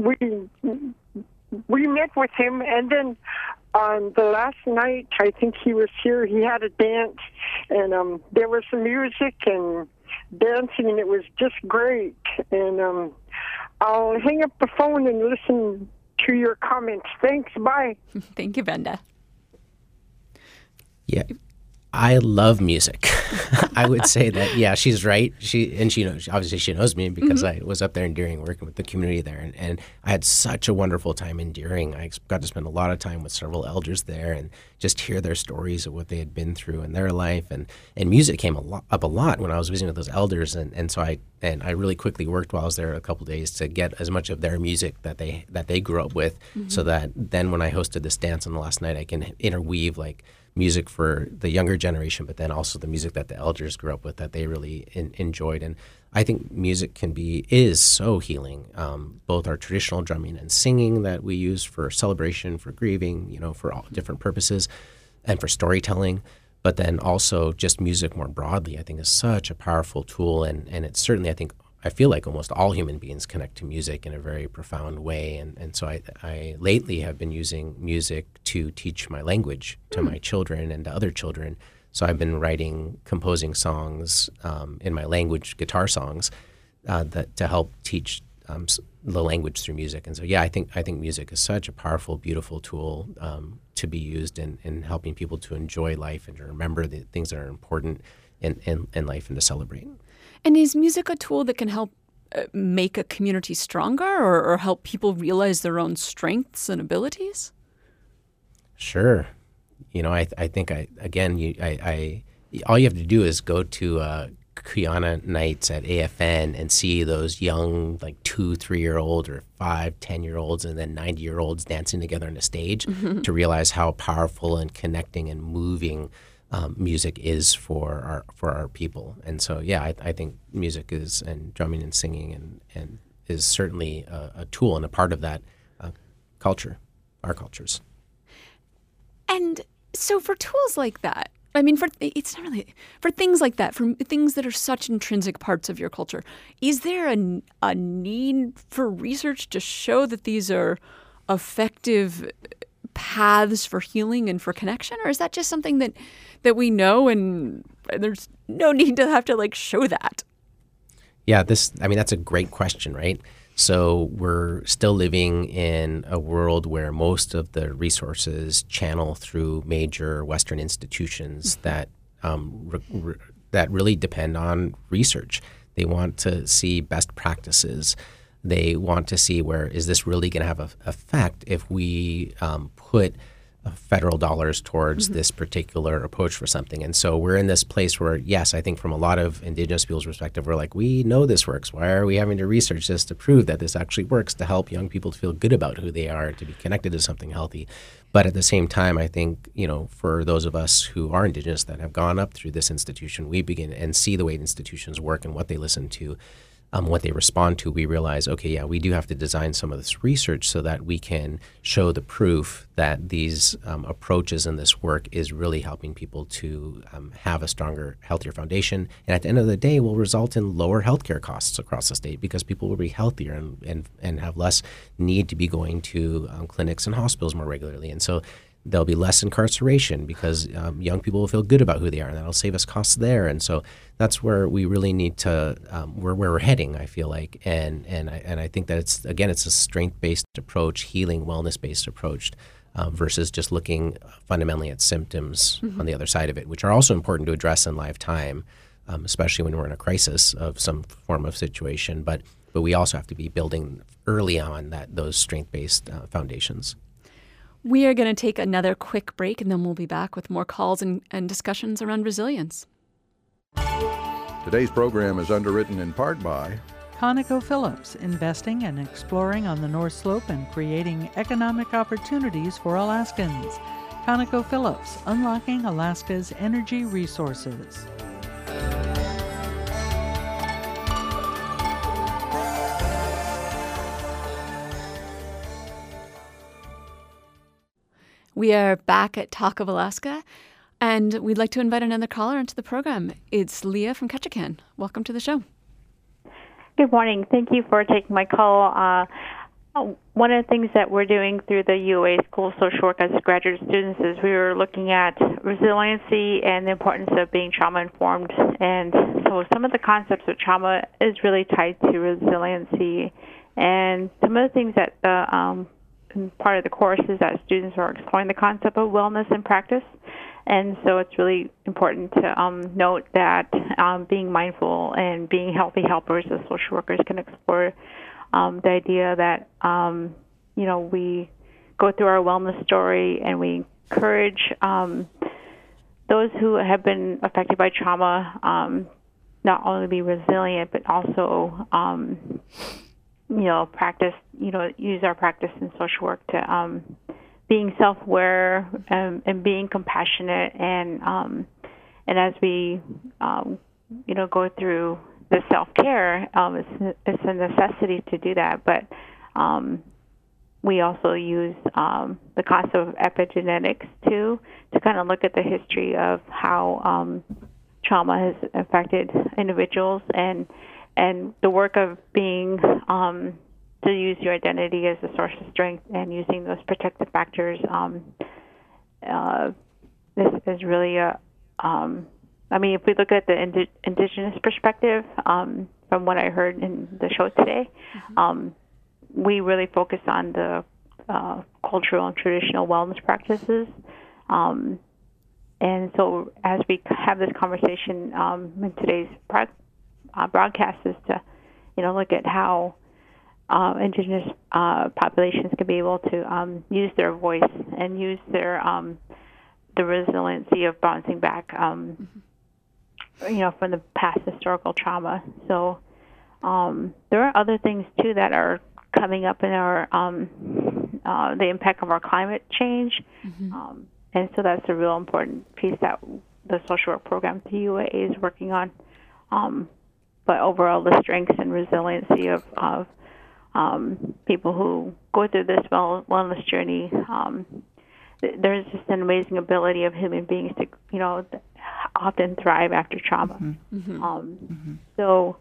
we met with him. And then on the last night, I think he was here, he had a dance, and there was some music and dancing, and it was just great. And I'll hang up the phone and listen to your comments. Thanks. Bye. Thank you, Brenda. Yeah, I love music. I would say that, yeah, she's right. She knows, obviously she knows me because I was up there in Deering working with the community there. And I had such a wonderful time in Deering. I got to spend a lot of time with several elders there and just hear their stories of what they had been through in their life. And music came up a lot when I was visiting with those elders. And so I really quickly worked while I was there a couple of days to get as much of their music that they grew up with, so that then when I hosted this dance on the last night, I can interweave music for the younger generation, but then also the music that the elders grew up with that they really enjoyed. And I think music is so healing, both our traditional drumming and singing that we use for celebration, for grieving, for all different purposes, and for storytelling. But then also just music more broadly, I think, is such a powerful tool. And it's certainly, I feel like almost all human beings connect to music in a very profound way. And so I lately have been using music to teach my language to my children and to other children, So I've been composing songs in my language, guitar songs, that to help teach the language through music. And so, yeah, I think music is such a powerful, beautiful tool to be used in helping people to enjoy life and to remember the things that are important in life and to celebrate. And is music a tool that can help make a community stronger or help people realize their own strengths and abilities? Sure. I think all you have to do is go to Kiana nights at AFN and see those young, like 2-3-year-old or 5-10-year-olds and then 90-year-olds dancing together on a stage to realize how powerful and connecting and moving music is for our people. And so, yeah, I think music is, and drumming and singing and is certainly a tool and a part of that culture, our cultures. And so for tools like that, I mean, for things like that, for things that are such intrinsic parts of your culture, is there a need for research to show that these are effective paths for healing and for connection? Or is that just something that we know and there's no need to have to show that? Yeah, that's a great question, right? So we're still living in a world where most of the resources channel through major Western institutions that that really depend on research. They want to see best practices. They want to see where is this really going to have an effect if we put federal dollars towards this particular approach for something. And so we're in this place where, yes, I think from a lot of Indigenous people's perspective, we're like, we know this works. Why are we having to research this to prove that this actually works, to help young people to feel good about who they are, to be connected to something healthy? But at the same time, I think, for those of us who are Indigenous that have gone up through this institution, we begin and see the way institutions work and what they listen to, what they respond to. We realize, okay, yeah, we do have to design some of this research so that we can show the proof that these approaches and this work is really helping people to have a stronger, healthier foundation. And at the end of the day, will result in lower healthcare costs across the state because people will be healthier and have less need to be going to clinics and hospitals more regularly. And so there'll be less incarceration because young people will feel good about who they are, and that'll save us costs there. And so that's where we really need to, where we're heading, I feel like. And I think that it's a strength-based approach, healing, wellness-based approach versus just looking fundamentally at symptoms on the other side of it, which are also important to address in live time, especially when we're in a crisis of some form of situation. But we also have to be building early on those strength-based foundations. We are going to take another quick break, and then we'll be back with more calls and discussions around resilience. Today's program is underwritten in part by ConocoPhillips, investing and exploring on the North Slope and creating economic opportunities for Alaskans. ConocoPhillips, unlocking Alaska's energy resources. We are back at Talk of Alaska, and we'd like to invite another caller into the program. It's Leah from Ketchikan. Welcome to the show. Good morning. Thank you for taking my call. One of the things that we're doing through the UA School of Social Work as graduate students is we were looking at resiliency and the importance of being trauma-informed. And so some of the concepts of trauma is really tied to resiliency. And some of the things that part of the course is that students are exploring the concept of wellness in practice. And so it's really important to note that being mindful and being healthy helpers as social workers can explore the idea that, we go through our wellness story and we encourage those who have been affected by trauma not only be resilient, but also practice, use our practice in social work to being self-aware and being compassionate. And as we, go through the self-care, it's a necessity to do that. But we also use the concept of epigenetics to kind of look at the history of how trauma has affected individuals and the work of being to use your identity as a source of strength and using those protective factors. This is really a I mean, if we look at the indigenous perspective, from what I heard in the show today, we really focus on the cultural and traditional wellness practices. And so as we have this conversation in today's broadcast is to, look at how indigenous populations can be able to use their voice and use their the resiliency of bouncing back, from the past historical trauma. So there are other things too that are coming up in our the impact of our climate change, and so that's a real important piece that the social work program at the UAA is working on. But overall, the strengths and resiliency of people who go through this wellness journey. There's just an amazing ability of human beings to, often thrive after trauma. So,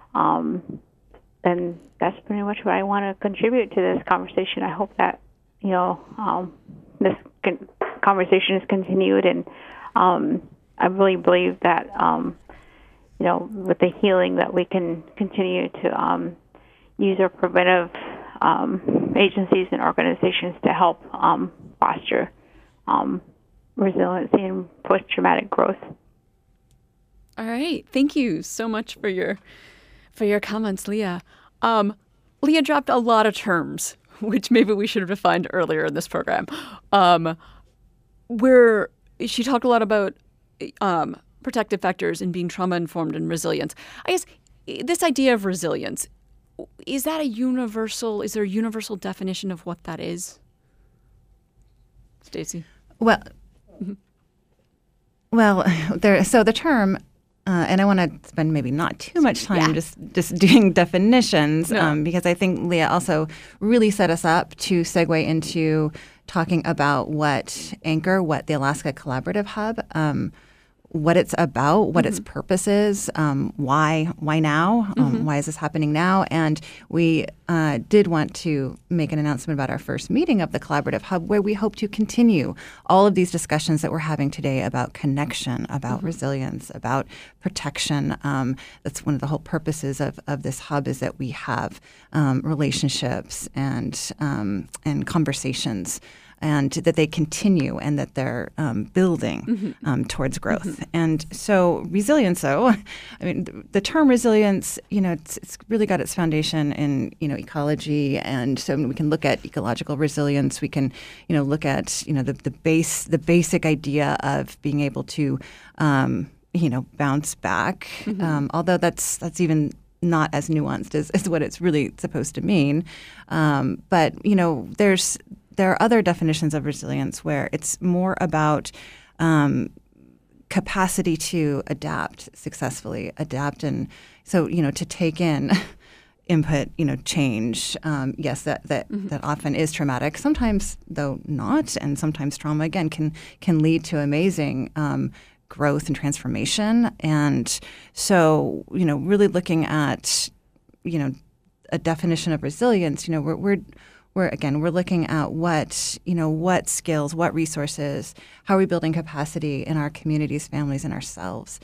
and that's pretty much what I want to contribute to this conversation. I hope that, this conversation is continued, and I really believe that, with the healing that we can continue to use our preventive agencies and organizations to help foster resiliency and post-traumatic growth. All right. Thank you so much for your comments, Leah. Leah dropped a lot of terms, which maybe we should have defined earlier in this program, where she talked a lot about protective factors and being trauma-informed and resilience. I guess this idea of resilience, is there a universal definition of what that is? Stacey? Well, so the term, and I want to spend maybe not too much time just doing definitions, because I think Leah also really set us up to segue into talking about what Anchor, what the Alaska Collaborative Hub, what it's about, what its purpose is, why now, why is this happening now? And we did want to make an announcement about our first meeting of the Collaborative Hub, where we hope to continue all of these discussions that we're having today about connection, about resilience, about protection. That's one of the whole purposes of this hub, is that we have relationships and conversations, and that they continue, and that they're building towards growth. And so resilience, though, I mean, the term resilience, it's really got its foundation in, ecology. And so we can look at ecological resilience. We can, look at, the basic idea of being able to, bounce back, although that's even not as nuanced as what it's really supposed to mean. But, there are other definitions of resilience where it's more about capacity to adapt successfully, and so to take in input, change. Yes, that often is traumatic. Sometimes, though, not, and sometimes trauma again can lead to amazing growth and transformation. And so, really looking at a definition of resilience, we're looking at what skills, what resources, how are we building capacity in our communities, families, and ourselves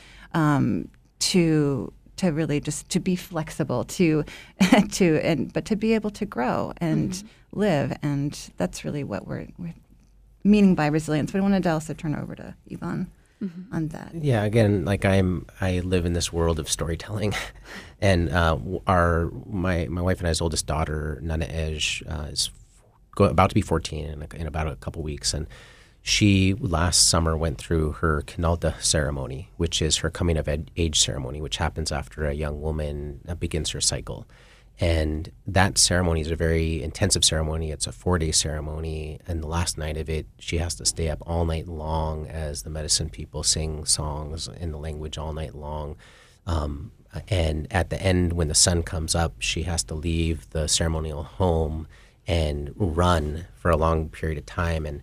to really just to be flexible, but to be able to grow and live, and that's really what we're meaning by resilience. But I wanted to also turn over to Yvonne on that. Yeah, again, I live in this world of storytelling, and my wife and I's oldest daughter, Nana Ej, is about to be 14 in about a couple weeks, and she last summer went through her Kinalta ceremony, which is her coming of age ceremony, which happens after a young woman begins her cycle. And that ceremony is a very intensive ceremony. It's a 4-day ceremony. And the last night of it, she has to stay up all night long as the medicine people sing songs in the language all night long. And at the end, when the sun comes up, she has to leave the ceremonial home and run for a long period of time. And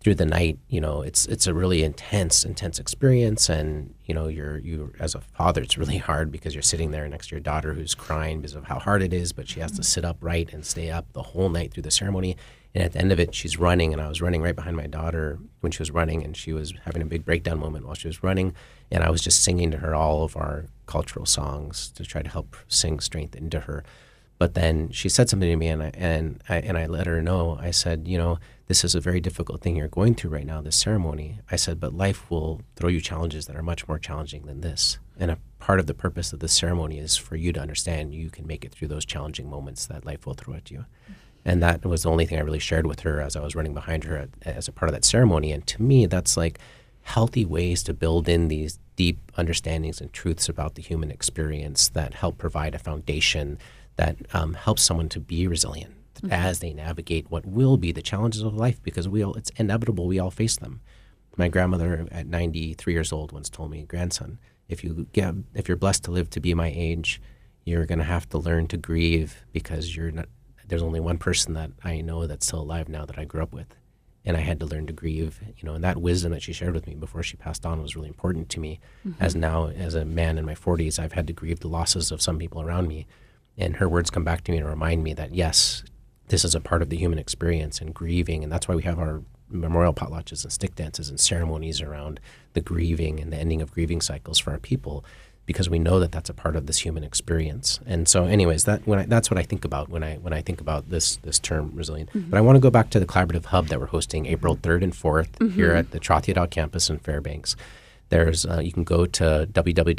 through the night, it's a really intense experience. And, you as a father, it's really hard because you're sitting there next to your daughter who's crying because of how hard it is, but she has to sit upright and stay up the whole night through the ceremony. And at the end of it, she's running, and I was running right behind my daughter when she was running, and she was having a big breakdown moment while she was running. And I was just singing to her all of our cultural songs to try to help sing strength into her. But then she said something to me, and I let her know. I said, this is a very difficult thing you're going through right now, this ceremony. I said, but life will throw you challenges that are much more challenging than this. And a part of the purpose of this ceremony is for you to understand you can make it through those challenging moments that life will throw at you. And that was the only thing I really shared with her as I was running behind her as a part of that ceremony. And to me, that's like healthy ways to build in these deep understandings and truths about the human experience that help provide a foundation that helps someone to be resilient as they navigate what will be the challenges of life, because it's inevitable. We all face them. My grandmother at 93 years old once told me, grandson, if you're blessed to live to be my age, you're going to have to learn to grieve, because there's only one person that I know that's still alive now that I grew up with. And I had to learn to grieve, and that wisdom that she shared with me before she passed on was really important to me. As a man in my 40s, I've had to grieve the losses of some people around me. And her words come back to me and remind me that, yes, this is a part of the human experience and grieving. And that's why we have our memorial potlatches and stick dances and ceremonies around the grieving and the ending of grieving cycles for our people, because we know that that's a part of this human experience. And so anyways, that's what I think about when I think about this term resilient. But I want to go back to the Collaborative Hub that we're hosting April 3rd and 4th here at the Trothia campus in Fairbanks. There's you can go to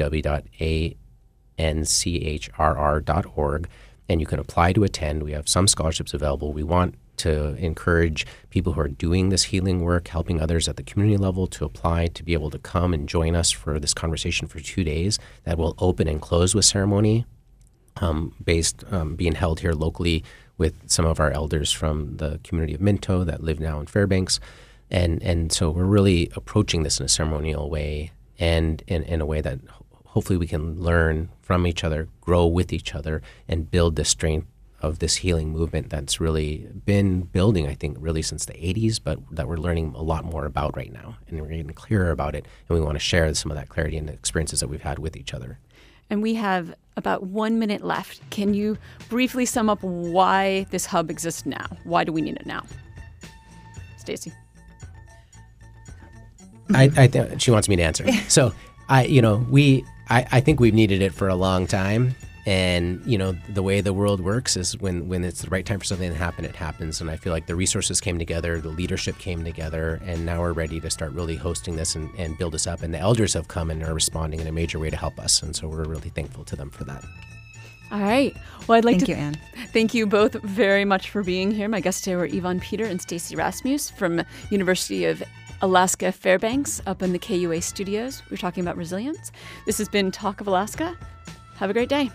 www.anchrr.org, and you can apply to attend. We have some scholarships available. We want to encourage people who are doing this healing work, helping others at the community level, to apply to be able to come and join us for this conversation for 2 days that will open and close with ceremony being held here locally with some of our elders from the community of Minto that live now in Fairbanks. And so we're really approaching this in a ceremonial way, and in a way that hopefully we can learn from each other, grow with each other, and build the strength of this healing movement that's really been building, I think, really since the 80s, but that we're learning a lot more about right now. And we're getting clearer about it, and we want to share some of that clarity and the experiences that we've had with each other. And we have about 1 minute left. Can you briefly sum up why this hub exists now? Why do we need it now? Stacey. I think she wants me to answer. So I think we've needed it for a long time. And, the way the world works is when it's the right time for something to happen, it happens. And I feel like the resources came together, the leadership came together, and now we're ready to start really hosting this and build this up. And the elders have come and are responding in a major way to help us. And so we're really thankful to them for that. All right. Well, Thank you, Anne. Thank you both very much for being here. My guests today were Yvonne Peter and Stacey Rasmus from University of Alaska Fairbanks up in the KUA studios. We're talking about resilience. This has been Talk of Alaska. Have a great day.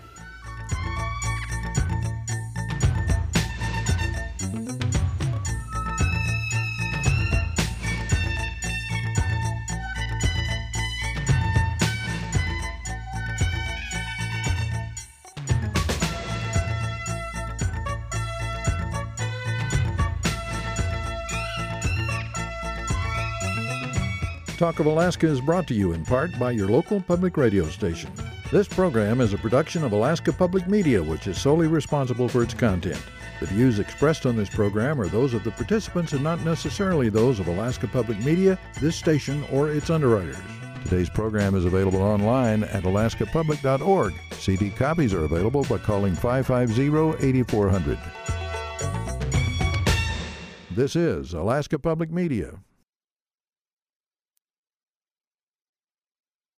Talk of Alaska is brought to you in part by your local public radio station. This program is a production of Alaska Public Media, which is solely responsible for its content. The views expressed on this program are those of the participants and not necessarily those of Alaska Public Media, this station, or its underwriters. Today's program is available online at alaskapublic.org. CD copies are available by calling 550-8400. This is Alaska Public Media.